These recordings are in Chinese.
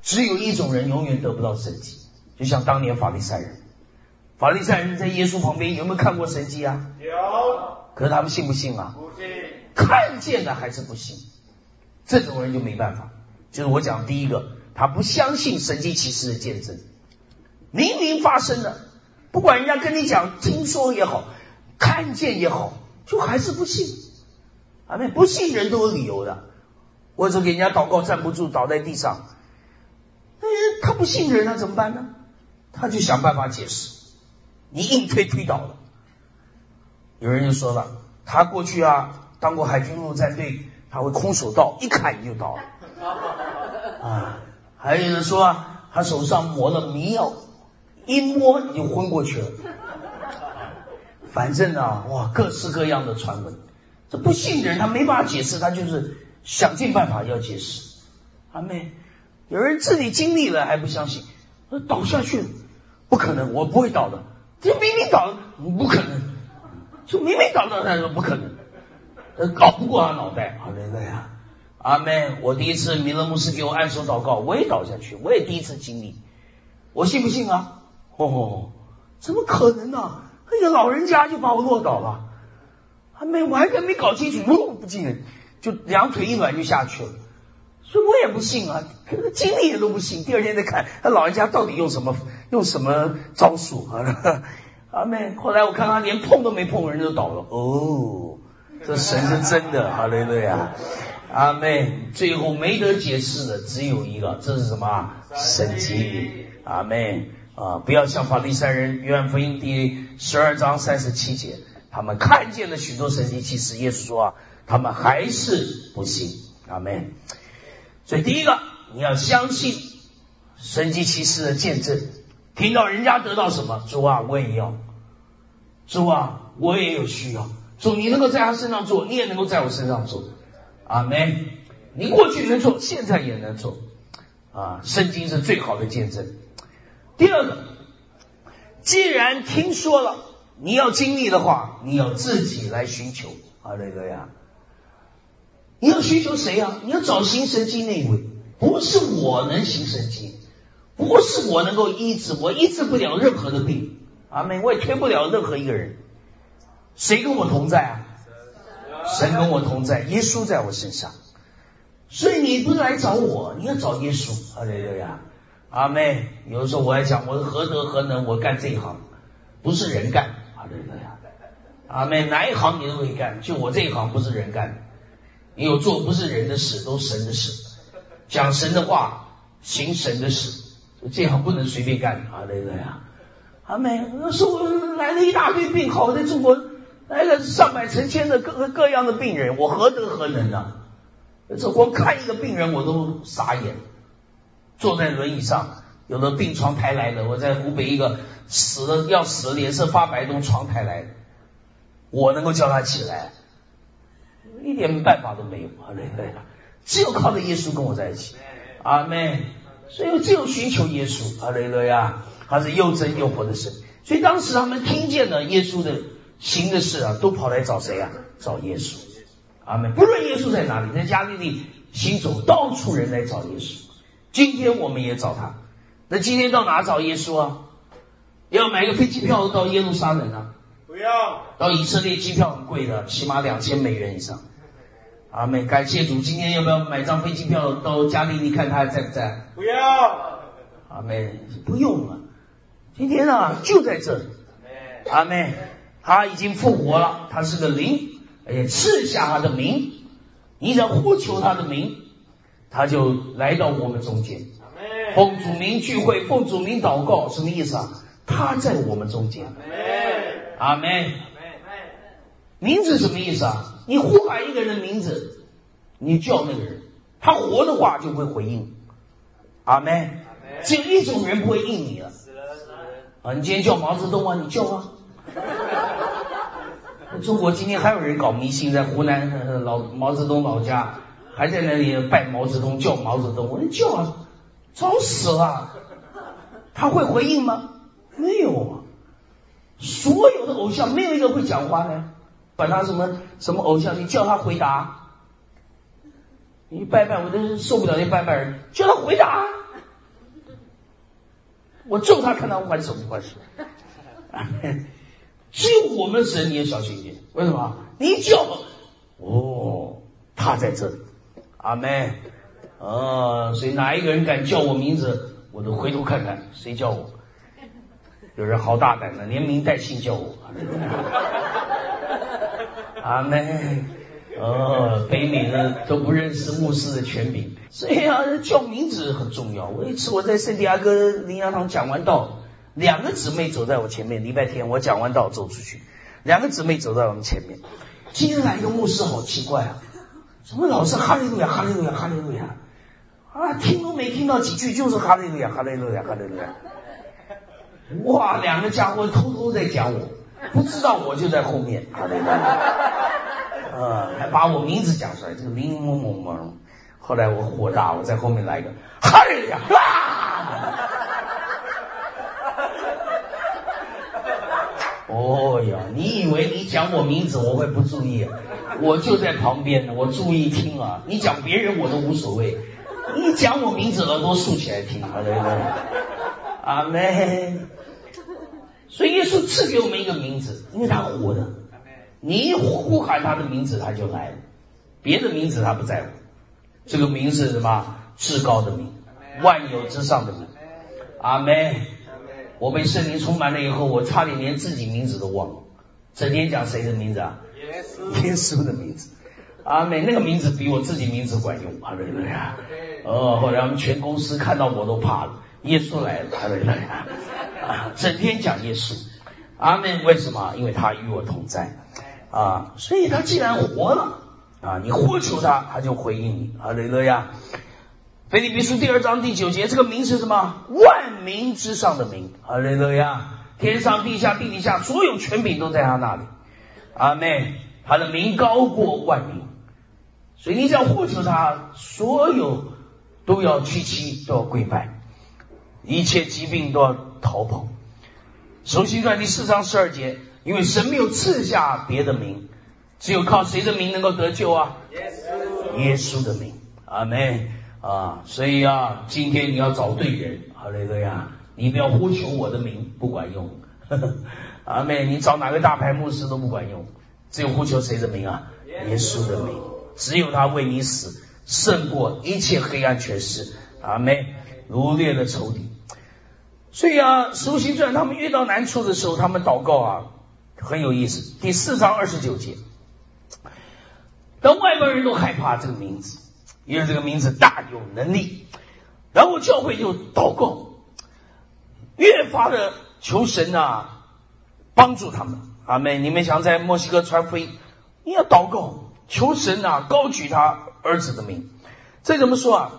只有一种人永远得不到神迹，就像当年法利赛人。法利赛人在耶稣旁边有没有看过神迹啊？ 有。 可是他们信不信啊？ 不信。 看见的还是不信，这种人就没办法。就是我讲第一个，他不相信神迹奇事的见证，明明发生了，不管人家跟你讲听说也好，看见也好，就还是不信。阿们，不信人都有理由的。或者给人家祷告站不住，倒在地上，他不信人，他怎么办呢？他就想办法解释，你硬推倒了。有人就说了，他过去当过海军陆战队，他会空手道，一砍你就倒了。还有人说他手上抹了迷药，一摸你就昏过去了。反正各式各样的传闻，这不信人他没办法解释，他就是想尽办法要解释。阿妹，有人自己经历了还不相信，倒下去了，不可能，我不会倒的。这明明倒了，不可能，就明明倒了，他说不可能，搞不过他脑袋。好嘞嘞呀，阿妹，我第一次弥勒牧师给我按手祷告，我也倒下去，我也第一次经历，我信不信啊？怎么可能呢？那个老人家就把我落倒了。阿妹，我还没搞清楚，不进人，就两腿一软就下去了。所以我也不信啊，经历也都不信。第二天再看他老人家到底用什么招数啊？阿妹，后来我看他连碰都没碰，人就倒了。这神是真的，哈利路亚。阿妹，最后没得解释的只有一个，这是什么？神迹。阿妹不要像法利赛人，约翰福音第12章37节，他们看见了许多神迹奇事，耶稣说他们还是不信。阿妹。所以第一个，你要相信神迹奇事的见证，听到人家得到什么，主我也要，主我也有需要，主你能够在他身上做，你也能够在我身上做。阿们，你过去能做，现在也能做圣经是最好的见证。第二个，既然听说了，你要经历的话，你要自己来寻求。哈利路亚。你要寻求谁你要找行神迹那一位，不是我能行神迹，不是我能够医治，我医治不了任何的病。阿们，我也推不了任何一个人。谁跟我同在神跟我同在，耶稣在我身上。所以你不是来找我，你要找耶稣。哈利路亚。阿们，有的时候我还讲，我何德何能，我干这一行不是人干。哈利路亚。阿们，哪一行你都可以干，就我这一行不是人干的。你有做不是人的事，都是神的事，讲神的话，行神的事，这行不能随便干。哈利路亚。阿们，那时候来了一大堆病，好在中国来了上百成千的各样的病人，我何德何能啊？这光看一个病人我都傻眼，坐在轮椅上，有的病床抬来的，我在湖北一个要死了脸色发白的床抬来的，我能够叫他起来，一点办法都没有。只有靠着耶稣跟我在一起。阿们。所以只有寻求耶稣。哈利路亚。他是又真又活的神。所以当时他们听见了耶稣的行的事都跑来找谁找耶稣。阿们。不论耶稣在哪里，在加利利行走，到处人来找耶稣。今天我们也找他。那今天到哪找耶稣要买个飞机票到耶路撒冷不要。 到以色列机票很贵的，起码$2000以上。阿们，感谢主。今天要不要买张飞机票到加利利看他还在不在？ 不要。 阿们，不用了。今天就在这里。阿们，他已经复活了，他是个灵，而且赐下他的名，你只要呼求他的名，他就来到我们中间。奉主名聚会，奉主名祷告，什么意思他在我们中间。阿们。名字什么意思你呼喊一个人的名字，你叫那个人，他活的话就会回应。阿们。只有一种人不会应你了。你今天叫毛泽东你叫中国今天还有人搞迷信，在湖南毛泽东老家还在那里拜毛泽东，叫毛泽东，我说叫早死了。他会回应吗？没有所有的偶像没有一个会讲话的，管他什么偶像，你叫他回答，你拜拜我真是受不了那拜拜人，叫他回答我咒他，看他还手不还手。只有我们神你也小心一点，为什么？你叫他在这里，阿们。所以哪一个人敢叫我名字，我都回头看看谁叫我。有人好大胆的，连名带姓叫我。阿们。北美的都不认识牧师的权柄，所以叫名字很重要。我一次我在圣地亚哥灵粮堂讲完道，2个姊妹走在我前面，礼拜天我讲完道走出去，2个姊妹走在我们前面。今天来一个牧师好奇怪啊，怎么老是哈利路亚哈利路亚哈利路亚啊，听都没听到几句就是哈利路亚哈利路亚哈利路亚。哇，2个家伙偷偷在讲我，不知道我就在后面哈利路亚。还把我名字讲出来，这个林某某某。后来我火大，我在后面来一个哈利路亚呀，你以为你讲我名字我会不注意啊？我就在旁边呢，我注意听啊。你讲别人我都无所谓，你讲我名字耳朵竖起来听。阿们。所以耶稣赐给我们一个名字，因为他活的。你一呼喊他的名字他就来了，别的名字他不在乎。这个名是什么？至高的名，万有之上的名。阿们。我被圣灵充满了以后，我差点连自己名字都忘了，整天讲谁的名字啊？耶稣的名字。阿们。那个名字比我自己名字管用。哈利路亚。后来我们全公司看到我都怕了，耶稣来了。哈利路亚。整天讲耶稣。阿们。为什么？因为他与我同在。所以他既然活了你呼求他，他就回应你。哈利路亚。腓立比书2章第9节，这个名是什么？万民之上的名。哈利路亚。天上地下地底下所有权柄都在他那里。阿们。他的名高过万民，所以你只要呼求他，所有都要屈膝，都要跪拜，一切疾病都要逃跑。使徒行传第4章12节，因为神没有赐下别的名，只有靠谁的名能够得救啊？耶稣的名。阿们。所以今天你要找对人。哈利路亚。你不要呼求我的名，不管用。阿们。你找哪个大牌牧师都不管用，只有呼求谁的名啊？耶稣的名。只有他为你死，胜过一切黑暗权势。阿们。掳掠的仇敌。所以使徒行传他们遇到难处的时候，他们祷告很有意思。第4章29节，当外邦人都害怕这个名字，因为这个名字大有能力，然后教会就祷告，越发的求神帮助他们。阿们。你们想在墨西哥传福音，你要祷告求神高举他儿子的名。这怎么说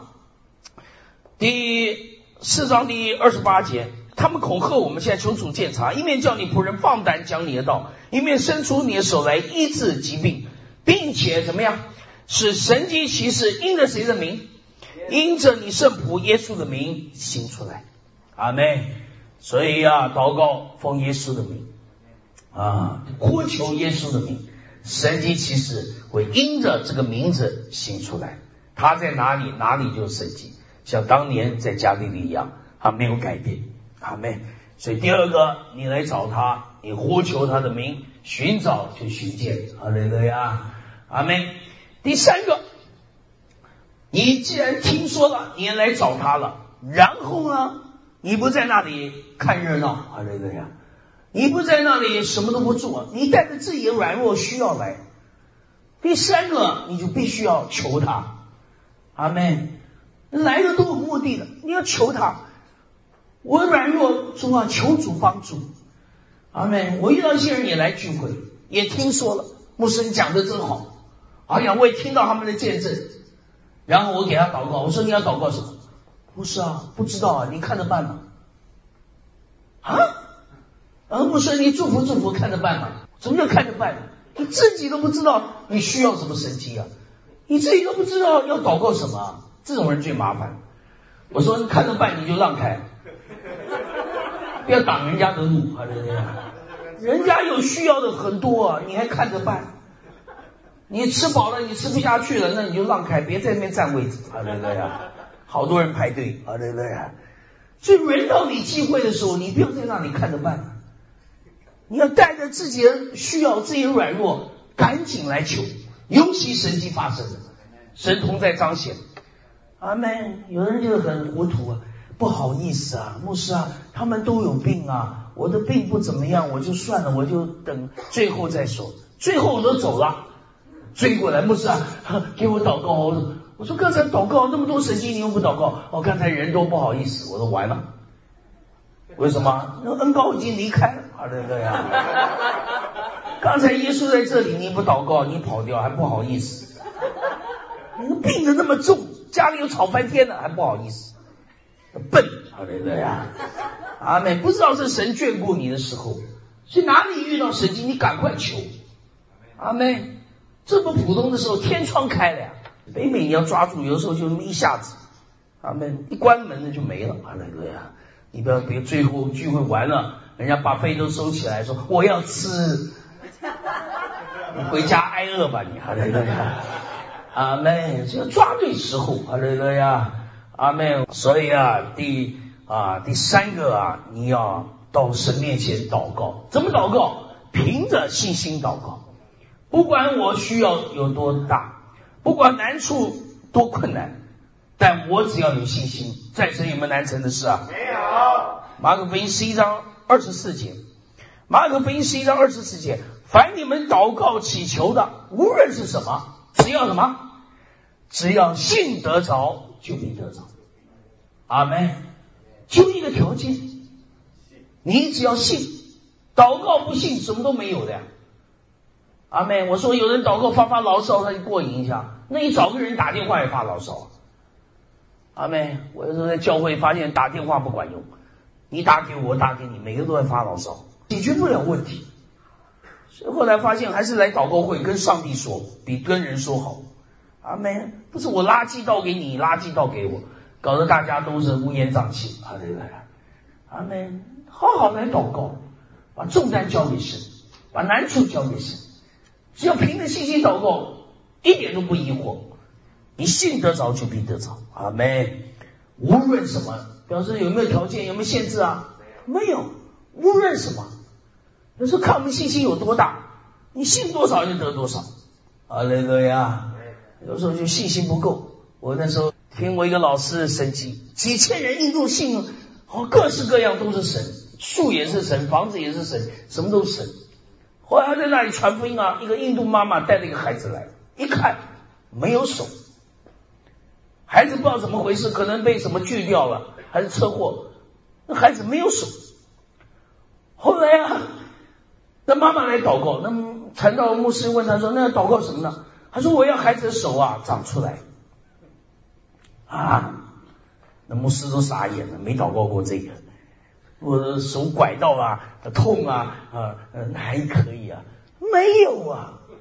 第4章第28节，他们恐吓我们，现在求主鉴察，一面叫你仆人放胆讲你的道，一面伸出你的手来医治疾病，并且怎么样？使神迹奇事因着谁的名？因着你圣仆耶稣的名行出来。阿们。所以祷告奉耶稣的名呼求耶稣的名，神迹奇事会因着这个名字行出来。他在哪里，哪里就神迹，像当年在加利利一样，他没有改变。阿们。所以第二个，你来找他，你呼求他的名，寻找就寻见。哈利路亚。阿们。第3个，你既然听说了，你也来找他了，然后呢，你不在那里看热闹。哈利路亚。你不在那里什么都不做，你带着自己的软弱需要来。第3个，你就必须要求他。阿们。来的都有目的的，你要求他。我软弱中求主帮助。阿们。我遇到一些人也来聚会，也听说了牧师你讲的真好，哎呀，我也听到他们的见证，然后我给他祷告，我说你要祷告什么？牧师不知道你看着办嘛。牧师你祝福祝福，看着办嘛。什么叫看着办？你自己都不知道你需要什么神迹你自己都不知道要祷告什么这种人最麻烦。我说你看着办，你就让开，不要挡人家的路。人家有需要的很多你还看着办？你吃饱了，你吃不下去了，那你就让开，别在那边占位置。好多人排队。 所以轮到你机会的时候，你不要在那里看着办，你要带着自己的需要、自己的软弱，赶紧来求，尤其神迹发生的，神同在彰显。阿们。有人就很糊涂啊，不好意思啊，牧师啊，他们都有病啊，我的病不怎么样，我就算了，我就等最后再说。最后我都走了，追过来，牧师啊，给我祷告。我说刚才祷告那么多神迹，你又不祷告？刚才人都不好意思。我说完了，为什么？那恩膏已经离开了，对呀。刚才耶稣在这里，你不祷告，你跑掉还不好意思。你病得那么重，家里又吵翻天了，还不好意思，笨，对呀。阿们。不知道是神眷顾你的时候，所以哪里遇到神迹，你赶快求。阿们。这么普通的时候，天窗开了呀。北美你要抓住，有时候就那么一下子，阿们，一关门了就没了，对呀。你不要别最后聚会完了，人家把杯都收起来说我要吃，你回家挨饿吧你，对呀。阿们，就要抓对时候，对呀。阿们。所以第三个你要到神面前祷告。怎么祷告？凭着信心祷告。不管我需要有多大，不管难处多困难，但我只要有信心，在神有没有难成的事啊？没有。马可福音11章24节，马可福音11章24节，凡你们祷告祈求的，无论是什么，只要什么？只要信得着，就必得着。阿们。就一个条件，你只要信，祷告不信什么都没有的呀。阿们。我说有人祷告发牢骚，他就过瘾一下，那你找个人打电话也发牢骚。阿们。我有时候在教会发现打电话不管用，你打给我，打给你，每个都在发牢骚，解决不了问题。所以后来发现还是来祷告会跟上帝说比跟人说好。阿们。不是我垃圾倒给你，垃圾倒给我，搞得大家都是乌烟瘴气。阿们。好好来祷告，把重担交给神，把难处交给神，只要凭着信心祷告，一点都不疑惑，你信得着就必得着。阿们。无论什么，表示有没有条件，有没有限制啊？没有，无论什么。有时候看我们信心有多大，你信多少就得多少。哈利路亚。有时候就信心不够。我那时候听过一个老师的神迹，几千人印度信，各式各样都是神，树也是神，房子也是神，什么都是神。后来他在那里传福音一个印度妈妈带了一个孩子来，一看没有手，孩子不知道怎么回事，可能被什么锯掉了，还是车祸，那孩子没有手。后来那妈妈来祷告，那传道牧师问他说，那祷告什么呢？他说我要孩子的手长出来。那牧师都傻眼了，没祷告过这个。我的手拐到痛还可以没有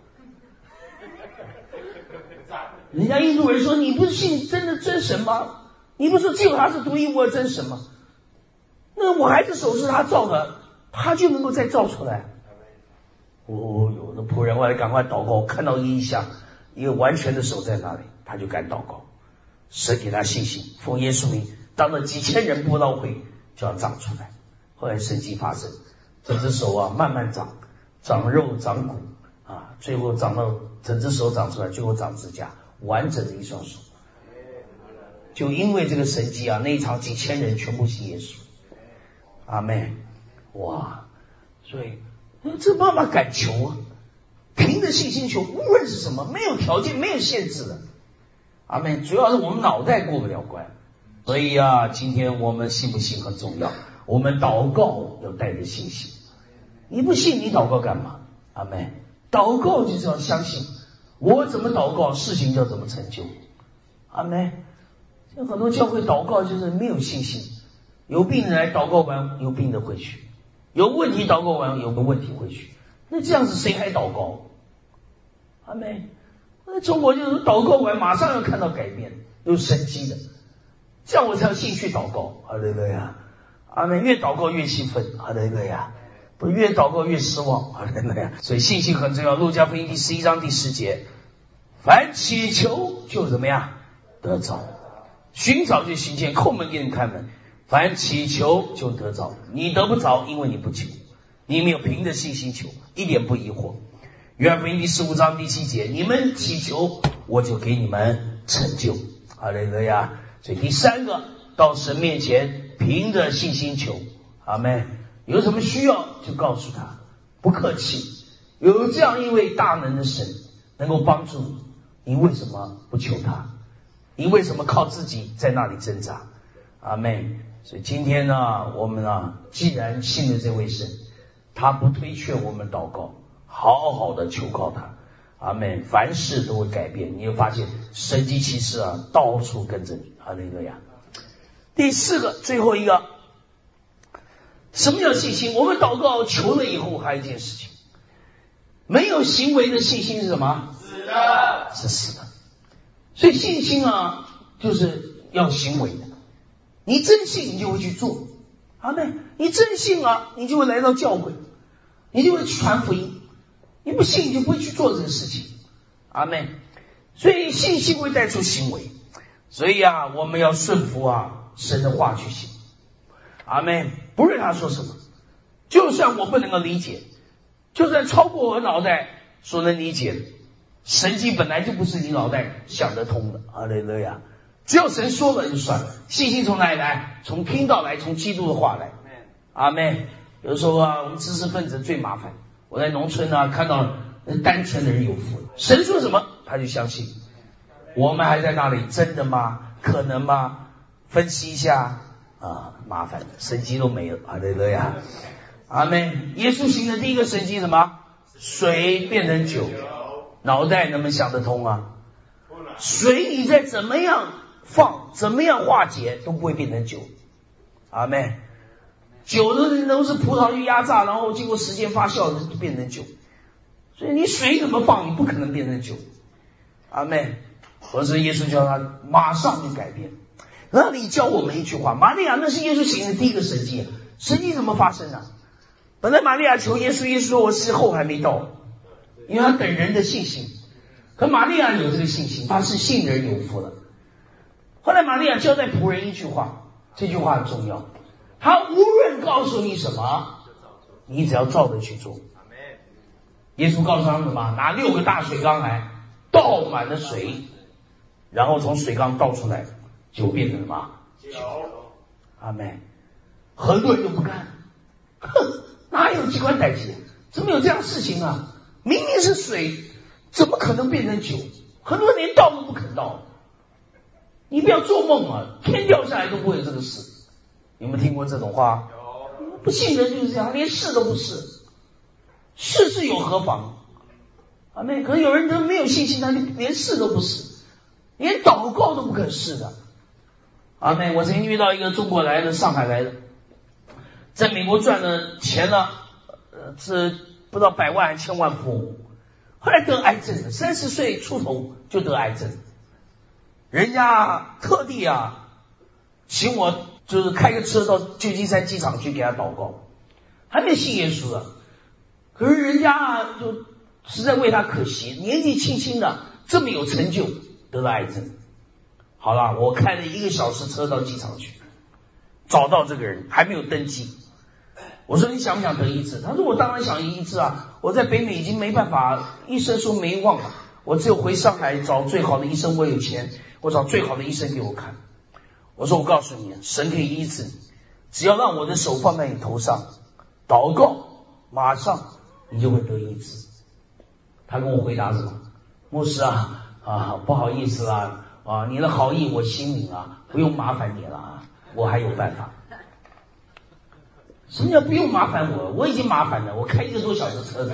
人家印度人说你不是信真神吗？你不是只有他是独一无二真神吗？那我孩子手是他造的，他就能够再造出来。有的仆人后来赶快祷告，看到一象，一个完全的手在那里，他就敢祷告，神给他信心，奉耶稣名，当了几千人布道会就要长出来。后来神迹发生，这只手慢慢长肉长骨最后长到整只手长出来，最后长指甲，完整的一双手。就因为这个神迹那一场几千人全部信耶稣。阿们。哇，所以这妈妈敢求凭着信心求，无论是什么，没有条件没有限制的。阿们。主要是我们脑袋过不了关，所以今天我们信不信很重要，我们祷告要带着信心。你不信你祷告干嘛？阿们。祷告就是要相信，我怎么祷告事情就怎么成就。阿们。像很多教会祷告就是没有信心，有病人来祷告完有病的回去，有问题祷告完有个问题回去，那这样子谁还祷告？阿们。中国就是祷告完马上要看到改变，有神迹的，这样我才有兴趣祷告。哈利路亚。阿们。越祷告越兴奋。哈利路亚。不是越祷告越失望。哈利路亚。所以信心很重要。路加福音第11章第10节，凡祈求就怎么样得着，寻找就寻见，叩门给你开门。 凡祈求就得着，你得不着，因为你不求，你没有凭着信心求，一点不疑惑。约翰福音第15章第7节，你们祈求，我就给你们成就。哈利路亚。所以第三个，到神面前凭着信心求。阿们。有什么需要就告诉他，不客气。有这样一位大能的神能够帮助你，你为什么不求他？你为什么靠自己在那里挣扎？阿们。所以今天呢，我们既然信了这位神，他不推却我们祷告，好好的求告他。阿们。凡事都会改变，你会发现神迹奇事到处跟着你。哈利路亚。第四个，最后一个，什么叫信心？我们祷告求了以后，还有一件事情，没有行为的信心是什么？死的，是死的。所以信心就是要行为的。你真信，你就会去做。阿们。你真信你就会来到教会，你就会去传福音。你不信，你就不会去做这个事情。阿们。所以信心会带出行为。所以我们要顺服神的话去行。阿们。不论他说什么，就算我不能够理解，就算超过我脑袋所能理解的，神迹本来就不是你脑袋想得通的。哈利路亚。只要神说了就算了。信心从哪里来？从听到来，从基督的话来。阿们。有时候我们知识分子最麻烦。我在农村看到单纯的人有福了，神说什么他就相信。我们还在那里，真的吗？可能吗？分析一下麻烦，神迹都没有。哈利路亚。阿们。耶稣行的第一个神迹什么？水变成酒。脑袋能不能想得通水你再怎么样放，怎么样化解都不会变成酒。阿们。酒都是葡萄去压榨，然后经过时间发酵就变成酒。所以你水怎么放，你不可能变成酒。阿们。可是耶稣叫他马上就改变。那里教我们一句话，玛利亚那是耶稣行的第一个神迹。神迹怎么发生的？本来玛利亚求耶稣，耶稣说我时候还没到，因为他等人的信心。可玛利亚有这个信心，他是信人有福了。后来玛利亚交代仆人一句话，这句话很重要，他无论告诉你什么，你只要照着去做。耶稣告诉他们什么？拿6个大水缸来，倒满了水，然后从水缸倒出来，酒变成什么？酒。阿们。很多人就不干，哪有机关代志？怎么有这样的事情明明是水，怎么可能变成酒？很多人连倒都不肯倒。你不要做梦天掉下来都不会有这个事。有没有听过这种话？不信人就是这样，连试都不试。试有何妨？阿们。可是有人都没有信心，他就连试都不试，连祷告都不肯试的。阿们。我曾经遇到一个中国来的、上海来的，在美国赚了钱了，是不知道100万还1000万富翁，后来得癌症了，30岁出头就得癌症。人家特地请我就是开个车到旧金山机场去给他祷告，还没信耶稣可是人家就实在为他可惜，年纪轻轻的这么有成就，得了癌症。好了，我开了1个小时车到机场去，找到这个人还没有登记。我说你想不想得医治？他说我当然想医治我在北美已经没办法，医生说没望了，我只有回上海找最好的医生，我有钱，我找最好的医生给我看。我说我告诉你，神可以医治你，只要让我的手放在你头上，祷告，马上你就会得医治。他跟我回答什么？牧师不好意思你的好意我心领不用麻烦你了我还有办法。什么叫不用麻烦我？我已经麻烦了，我开1个多小时车子，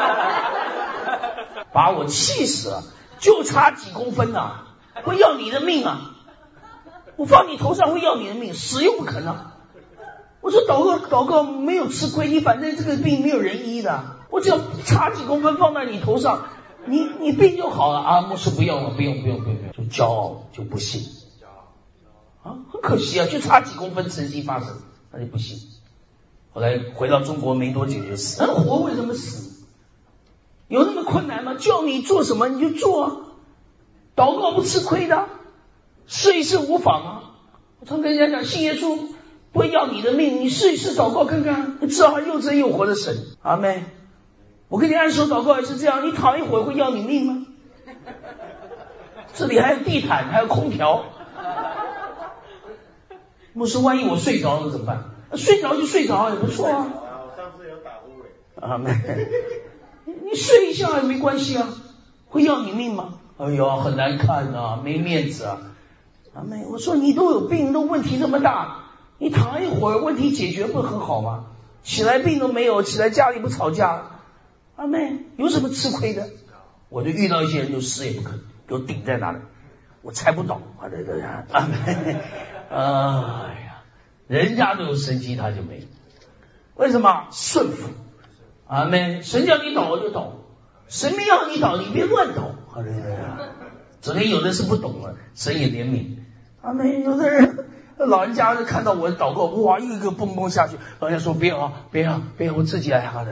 把我气死了，就差几公分会要你的命我放你头上会要你的命，死又不可能。我说祷告没有吃亏，你反正这个病没有人医的，我只要差几公分放在你头上，你病就好了牧师不用了，不用，就骄傲，就不信很可惜就差几公分神迹发生，那就不信。后来回到中国没多久就死。人活为什么死？有那么困难吗？叫你做什么你就做祷告不吃亏的，试一试无妨我常跟人家讲，信耶稣不会要你的命，你试一试祷告看看，你知道他又真又活的神。阿们。我跟你按手祷告也是这样，你躺一会儿会要你命吗？这里还有地毯，还有空调。牧师，万一我睡着了怎么办？睡着就睡着也不错啊。 我上次有打呼嘞。 阿们。你睡一下也没关系啊，会要你命吗？哎呦，很难看啊，没面子啊。阿们，我说你都有病，都问题这么大，你躺一会儿问题解决不很好吗？起来病都没有，起来家里不吵架。阿妹，有什么吃亏的？我就遇到一些人就死也不肯，给我顶在那里，我猜不倒。阿妹，哎呀，人家都有神迹，他就没有。为什么？顺服。阿妹，神叫你倒我就倒，神没要你倒，你别乱倒。阿妹，昨天有的是不懂了，神也怜悯。阿妹，有的人老人家看到我祷告，哇，一个蹦蹦下去，老人家说别啊，别啊，别，我自己来好的。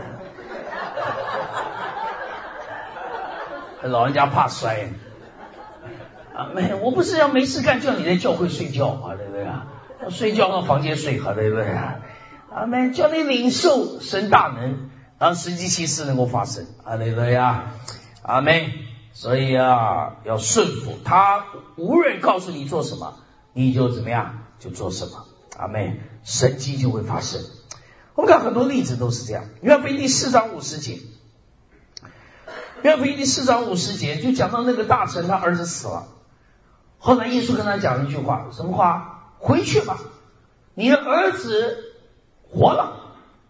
老人家怕摔。啊，没，我不是要没事干叫你在教会睡觉啊，对不对啊？睡觉到房间睡，对不对啊？阿们，叫你领受神大能，让神迹奇事能够发生，对不对啊？阿们，所以啊，要顺服他，无论告诉你做什么，你就怎么样就做什么。阿们，神迹就会发生。我们看很多例子都是这样。约翰福音第4章50节。约翰福音第4章50节就讲到那个大臣他儿子死了，后来耶稣跟他讲一句话，什么话？回去吧，你的儿子活了。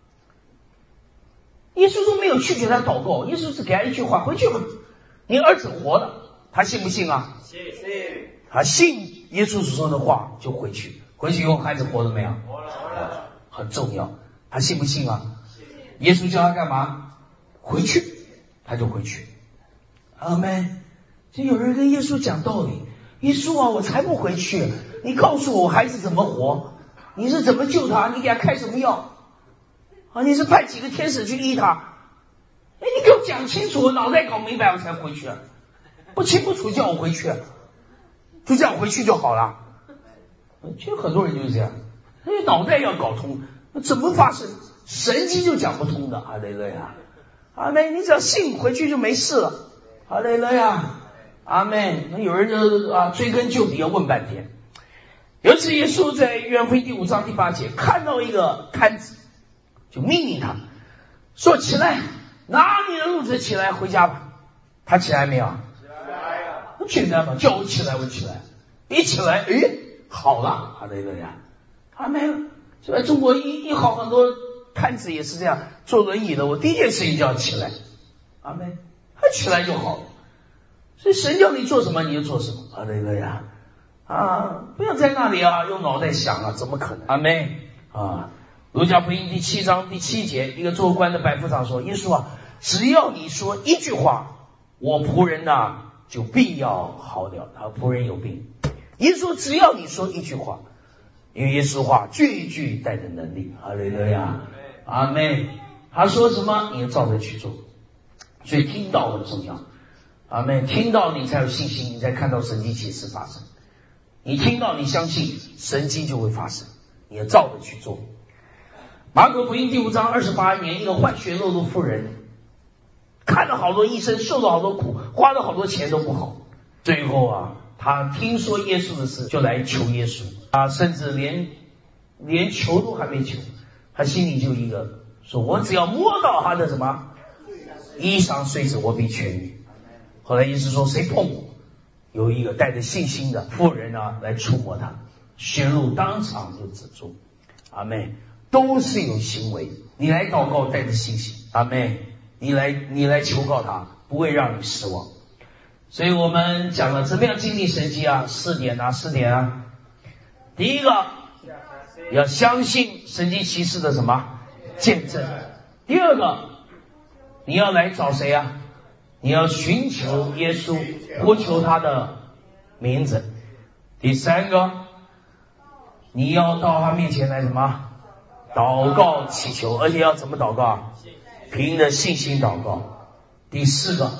耶稣都没有拒绝他祷告，耶稣只给他一句话，回去吧，你儿子活了。他信不信啊？ 信。 他信耶稣所说的话就回去，回去以后孩子活了没有？ 活了。 很重要。他信不信啊？耶稣叫他干嘛？回去，他就回去。阿们。就有人跟耶稣讲道理，耶稣啊，我才不回去，你告诉我孩子怎么活，你是怎么救他，你给他开什么药啊？你是派几个天使去医他？哎，你给我讲清楚，我脑袋搞明白我才回去，不清不楚叫我回去，就这样回去就好了。其实很多人就是这样，脑袋要搞通，怎么发生神迹就讲不通的。哈利路亚，阿们，你只要信回去就没事了。哈利路亚，阿们。那有人就追根究底要问半天。有一次耶稣在约翰福音第5章第8节看到一个摊子，就命令他说起来，拿你的褥子起来回家吧。他起来没有？ 起来了。 很简单嘛，叫我起来我起来，一起来好了。哈利路亚，阿们。在中国一好很多摊子也是这样，坐轮椅的我第一件事情就要起来。阿们，他起来就好了。所以神叫你做什么你就做什么。哈利路亚不要在那里用脑袋想怎么可能？阿们路加福音第7章第7节，一个做官的百夫长说，耶稣只要你说一句话，我仆人就必要好了。他仆人有病，耶稣只要你说一句话，因为耶稣话句句带着能力。哈利路亚，阿们。他说什么你要照着去做，所以听到很重要。阿们，听到你才有信心，你才看到神迹奇事发生。你听到你相信，神迹就会发生，你要照着去做。马可福音第5章28年，一个患血漏的妇人，看了好多医生，受了好多苦，花了好多钱都不好，最后他听说耶稣的事，就来求耶稣甚至连求都还没求，他心里就一个说，我只要摸到他的什么衣裳碎子，我必痊愈。后来耶稣说，谁碰我？有一个带着信心的妇人来触摸他，血路当场就止住。阿们，都是有行为。你来祷告带着信心，阿们，你来求告他，不会让你失望。所以我们讲了怎么样经历神迹4点第一个，要相信神迹奇事的什么见证。第二个，你要来找谁你要寻求耶稣，呼求他的名字。第三个，你要到他面前来什么？祷告祈求，而且要怎么祷告？凭着信心祷告。第四个，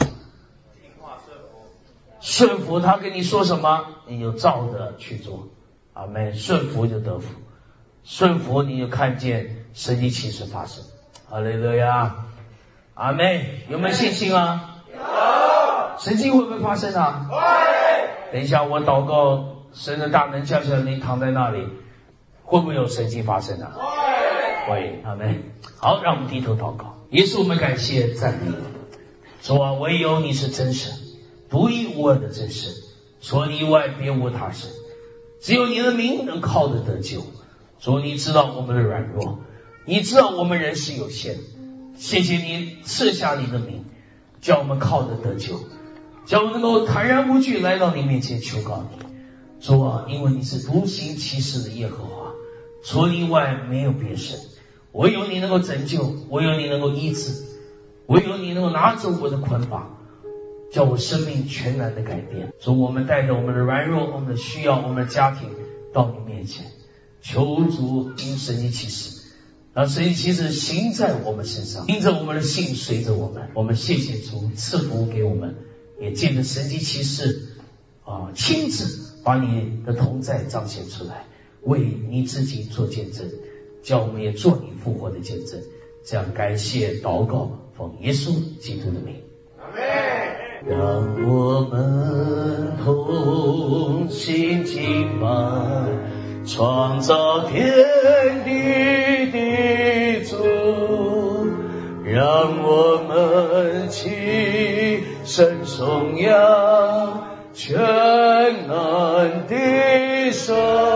顺服他跟你说什么，你就照着去做。阿们，顺服就得福。 顺服你就看见神迹奇事发生。哈利路亚，阿们。有没有信心啊？有。神迹会不会发生啊？会。等一下我祷告，神的大能降下来，你躺在那里，会不会有神迹发生啊？会。阿们。好，让我们低头祷告。耶稣，我们感谢赞美你。主啊，唯有你是真神，独一无二的真神，除你以外别无他神，只有你的名能靠着得救。主，你知道我们的软弱，你知道我们人是有限，谢谢你赐下你的名，叫我们靠着得救，叫我们能够坦然无惧来到你面前求告你。主啊，因为你是独行其事的耶和华，除你以外没有别神，唯有你能够拯救，唯有你能够医治，唯有你能够拿走我的捆绑，叫我生命全然的改变。主，我们带着我们的软弱，我们的需要，我们的家庭到你面前，求主行神迹奇事，让神迹奇事行在我们身上，因着我们的信随着我们。我们谢谢主赐福给我们，也借着神迹奇事亲自把你的同在彰显出来，为你自己做见证，叫我们也做你复活的见证。这样感谢祷告，奉耶稣基督的名，阿们。让我们同心敬拜创造天地的主，让我们齐声颂扬全能的神，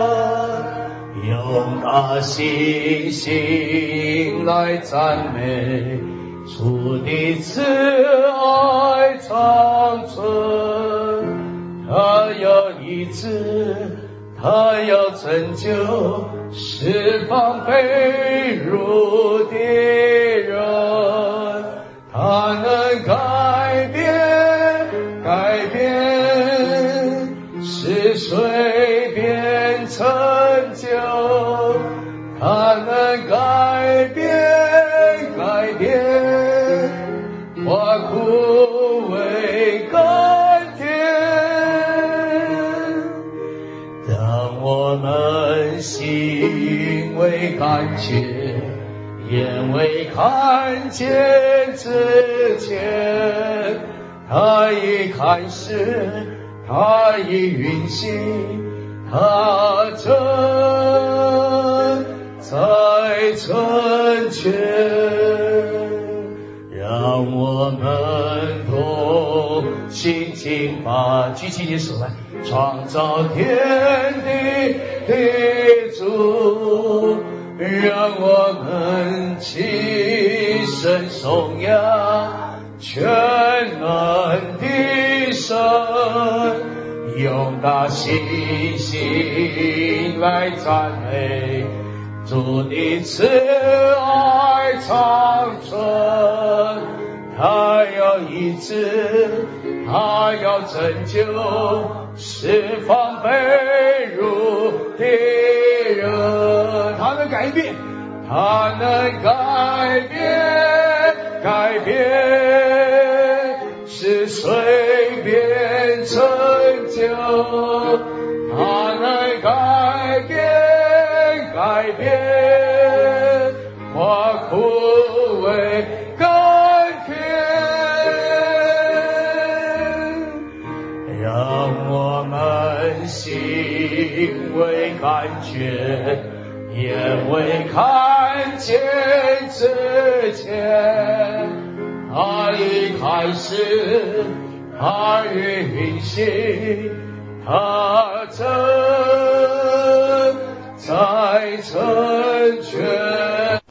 用大信心来赞美主的慈爱长存。他要医治，他要拯救，释放被掳的人，他能改变使水变成酒，他能改变花枯为甘甜。当我们心未感觉，眼未看见之前，他已开始，他已运行，他正在成全。让我们同心敬拜，举起你手来，创造天地的主，让我们齐声颂扬全能的神，用大信心来赞美主的慈爱长存。他要医治，他要拯救，释放被掳的人，他能改变，他能改变使水变成酒，他能改变花枯为甘甜。让我们心未感觉，眼未看见之前，他已开始，他已运行，他正